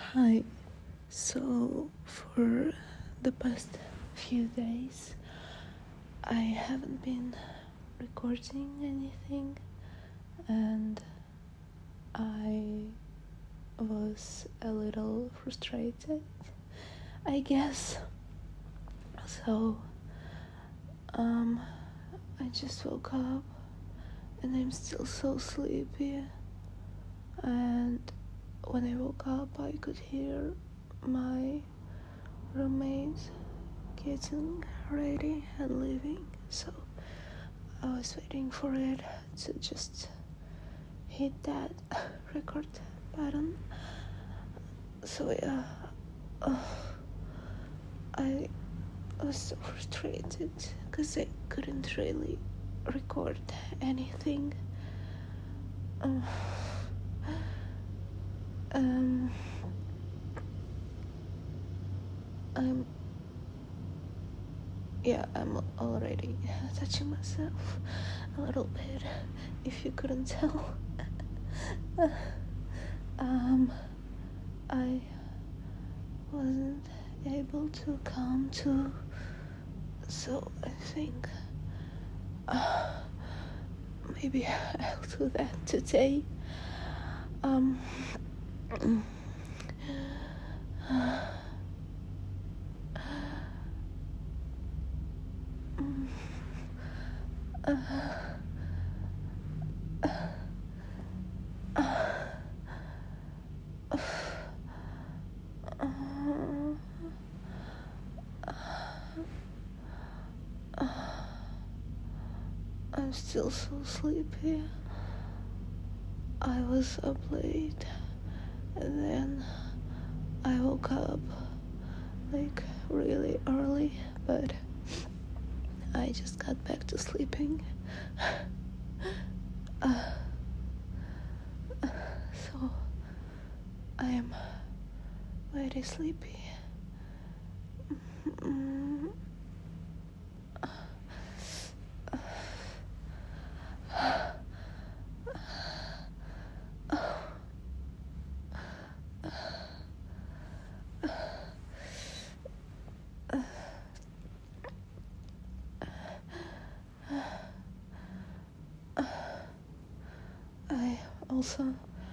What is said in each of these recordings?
Hi. So, for the past few days, I haven't been recording anything, and I was a little frustrated, I guess. So, I just woke up and I'm still so sleepy, and when I woke up I could hear my roommate getting ready and leaving, so I was waiting for it to just hit that record button. So yeah, I was so frustrated because I couldn't really record anything. I'm already touching myself a little bit, if you couldn't tell. I wasn't able to come to, so I think maybe I'll do that today. I'm still so sleepy. I was up late, and then I woke up like really early, but I just got back to sleeping. So I am very sleepy. I also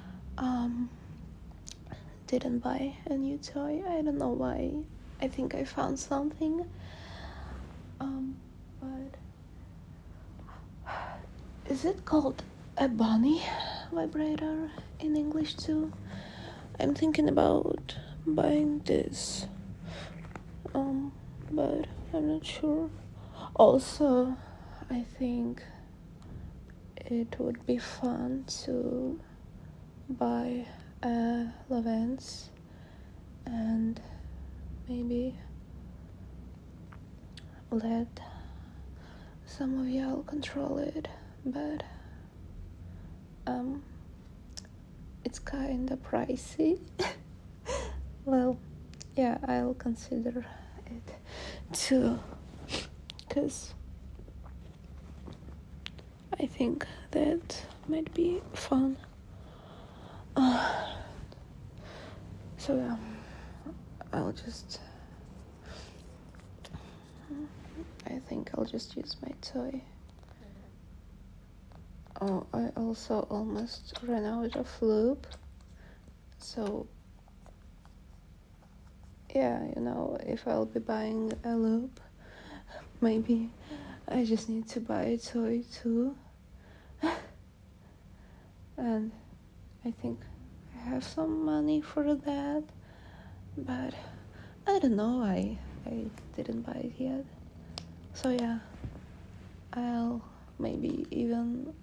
didn't buy a new toy. I don't know why. I think I found something. But is it called a bunny vibrator in English too? I'm thinking about buying this. But I'm not sure. Also, I think it would be fun to buy a Levance and maybe let some of y'all control it, but it's kinda pricey. Well, yeah, I'll consider it too, because I think that might be fun. So yeah, I think I'll just use my toy. Oh, I also almost ran out of lube, so yeah, if I'll be buying a lube, maybe I just need to buy a toy too. And I think I have some money for that, but I don't know, I didn't buy it yet. So yeah, I'll maybe even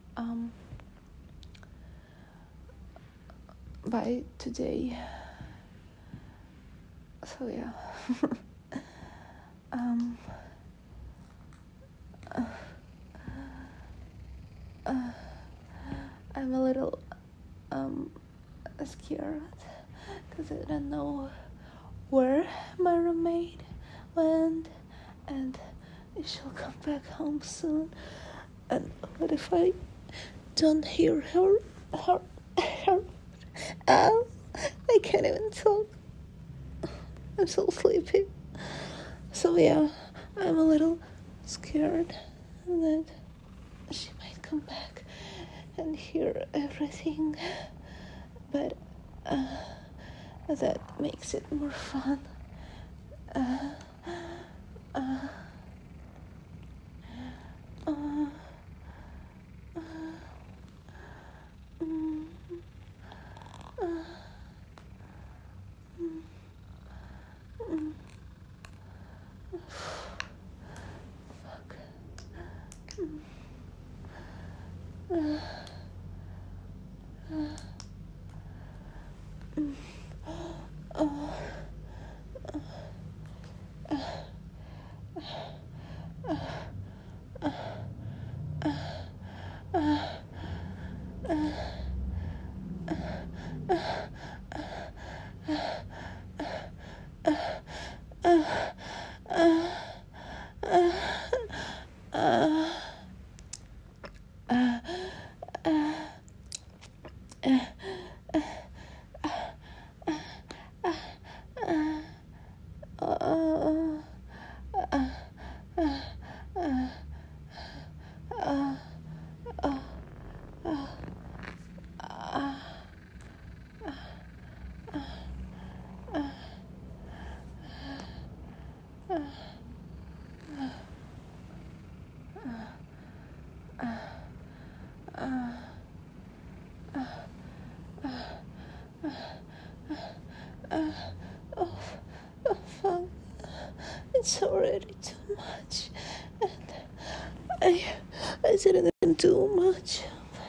buy it today. So yeah. I'm a little scared because I don't know where my roommate went, and she'll come back home soon. And what if I don't hear her? I can't even talk. I'm so sleepy. So yeah, I'm a little scared that she might come back and hear everything, but that makes it more fun. Uh, uh, uh, uh, mm, uh, mm, mm. Fuck. Mm. Mm. Oh. Oh, fuck. It's already too much. And I didn't even do much.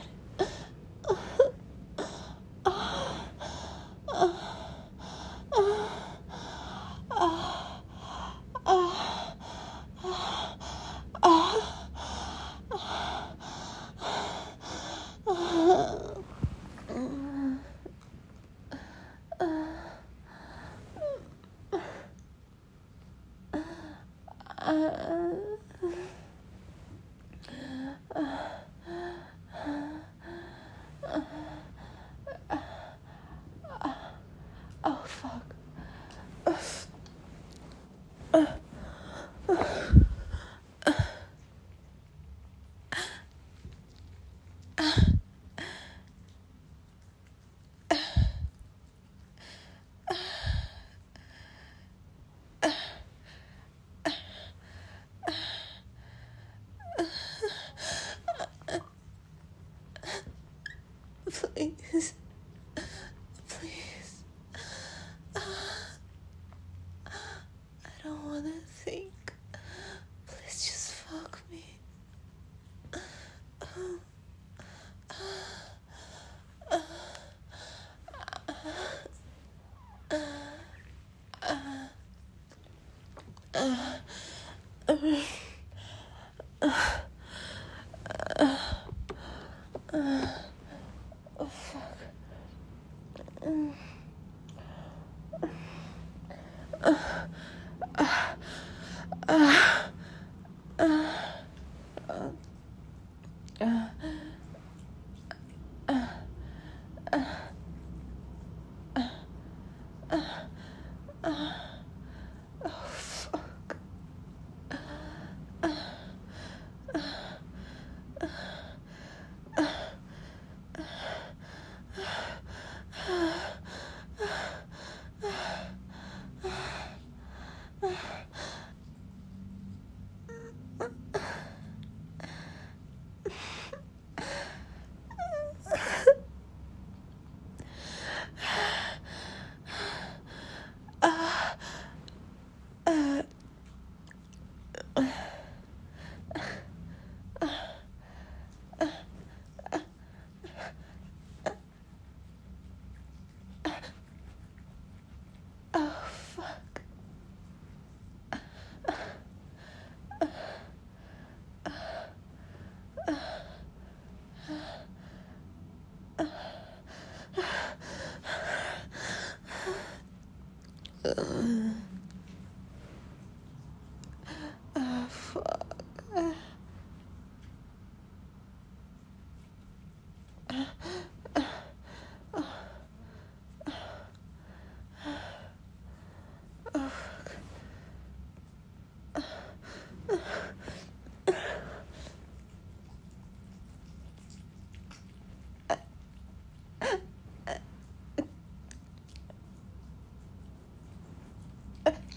Oh, fuck. Please. Please. I don't want to think. Please just fuck me. Oh, fuck. Oh, fuck. Oh, fuck. Oh, fuck. Oh,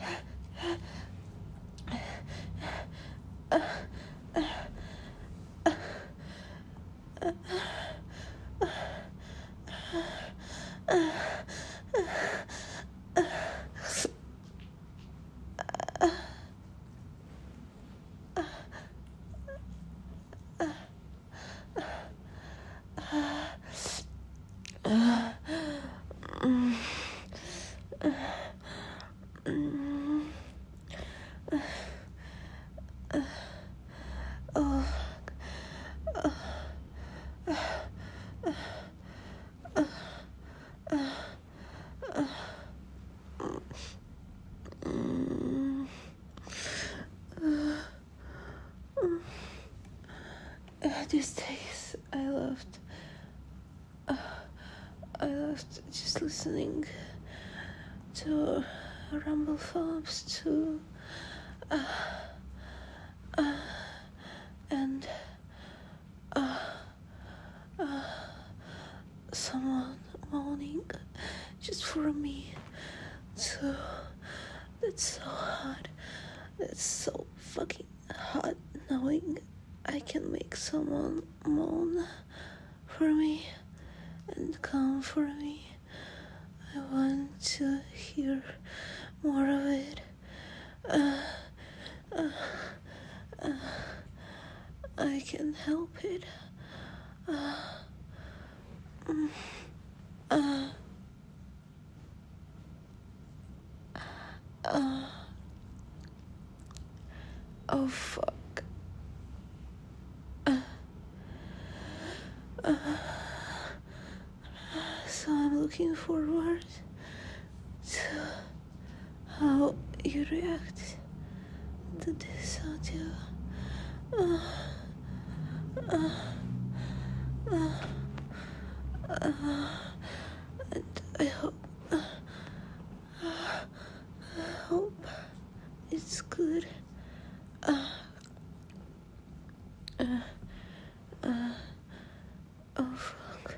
These days I loved just listening to Rumble Phobs too, and someone moaning just for me too. That's so hot. That's so fucking hot knowing I can make someone moan for me and come for me. I want to hear more of it. I can't help it. Oh fuck. So I'm looking forward to how you react to this audio. And I hope it's good. Oh fuck.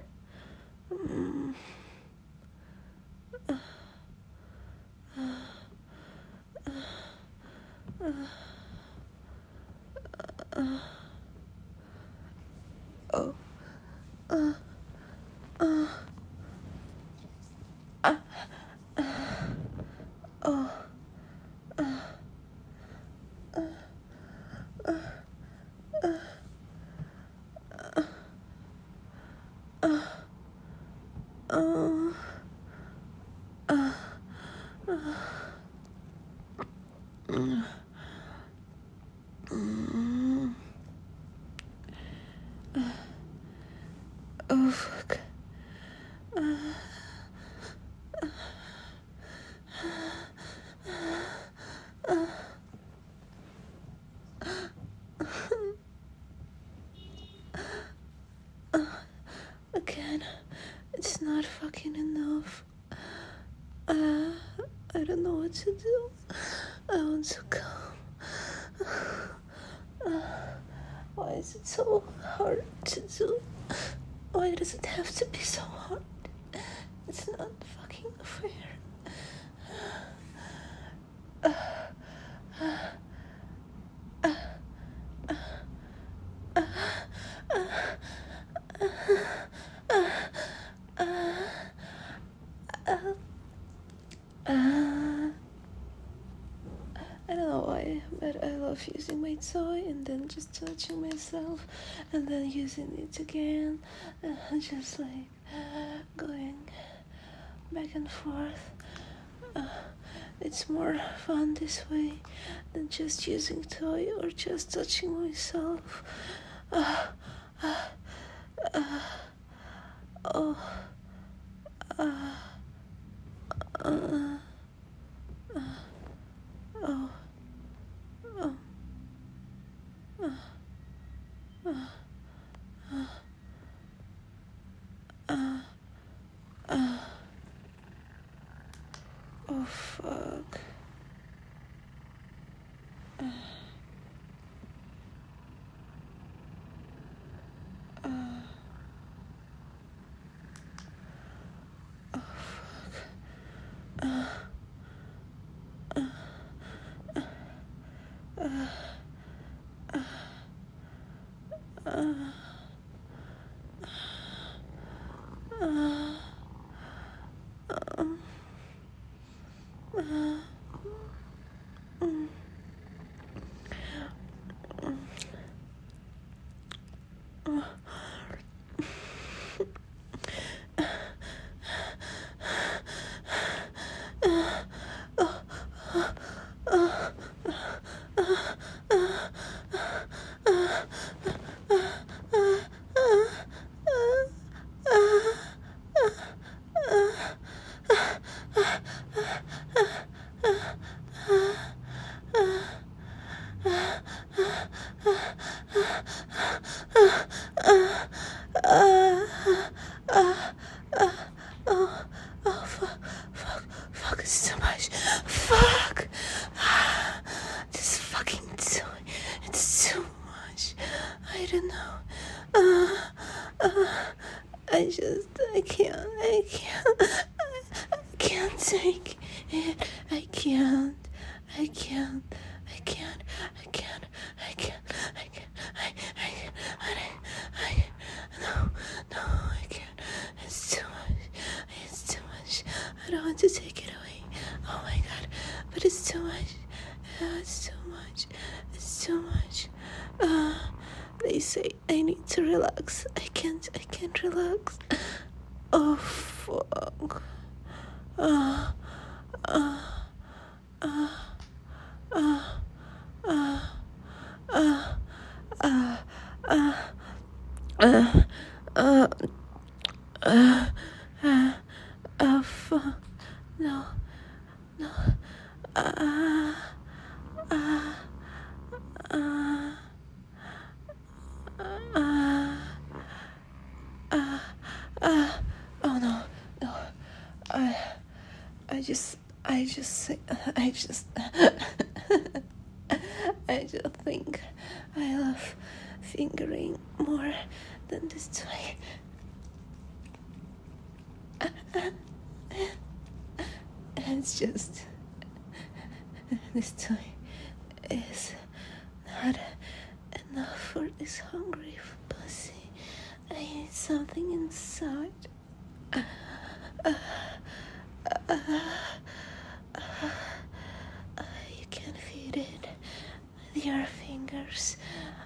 Oh fuck. Again, it's not fucking enough. I don't know what to do. I want to come. Why is it so hard to do? Why does it have to be so hard? It's not fucking fair. I don't know why, but I love using my toy and then just touching myself and then using it again, just like going back and forth. It's more fun this way than just using toy or just touching myself. Oh fuck. Oh fuck. Uh, mm, mm, fuck, it's too much. Fuck! This fucking toy, it's too much. I don't know. I can't take it. I can't. No, I can't. It's too much. I don't want to take it away. Oh my god, but it's too much. It's too much. They say I need to relax. I can't relax. Oh fuck. Fuck. No. Oh no. I just think I love fingering more than this toy. It's just this toy is not enough for this hungry pussy. I need something inside. You can feed it with your fingers.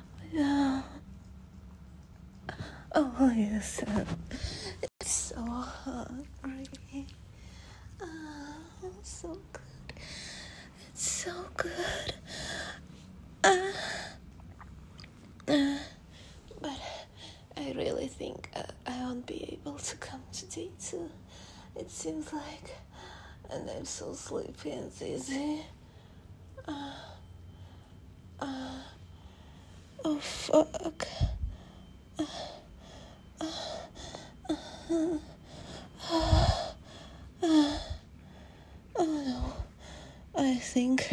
Oh yes, it's so hungry. So good. It's so good. But I really think I won't be able to come today too. It seems like, and I'm so sleepy and dizzy. Oh fuck. Oh no, I think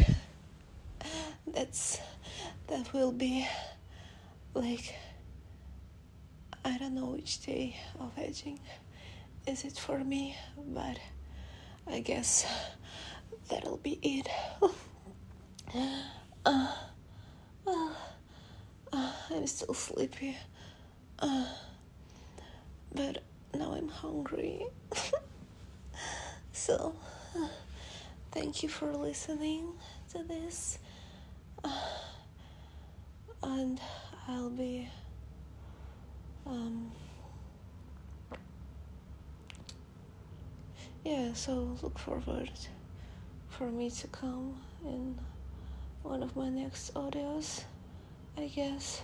that will be like, I don't know which day of aging is it for me, but I guess that'll be it. I'm still sleepy, but now I'm hungry. So thank you for listening to this, and I'll be so look forward for me to come in one of my next audios, I guess.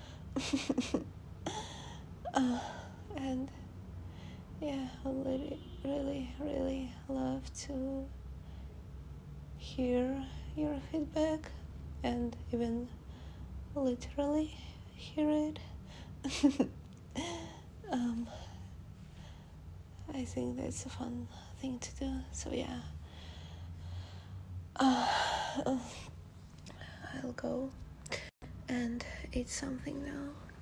And yeah, I really love to hear your feedback and even literally hear it. I think that's a fun thing to do. So yeah, I'll go and eat something now.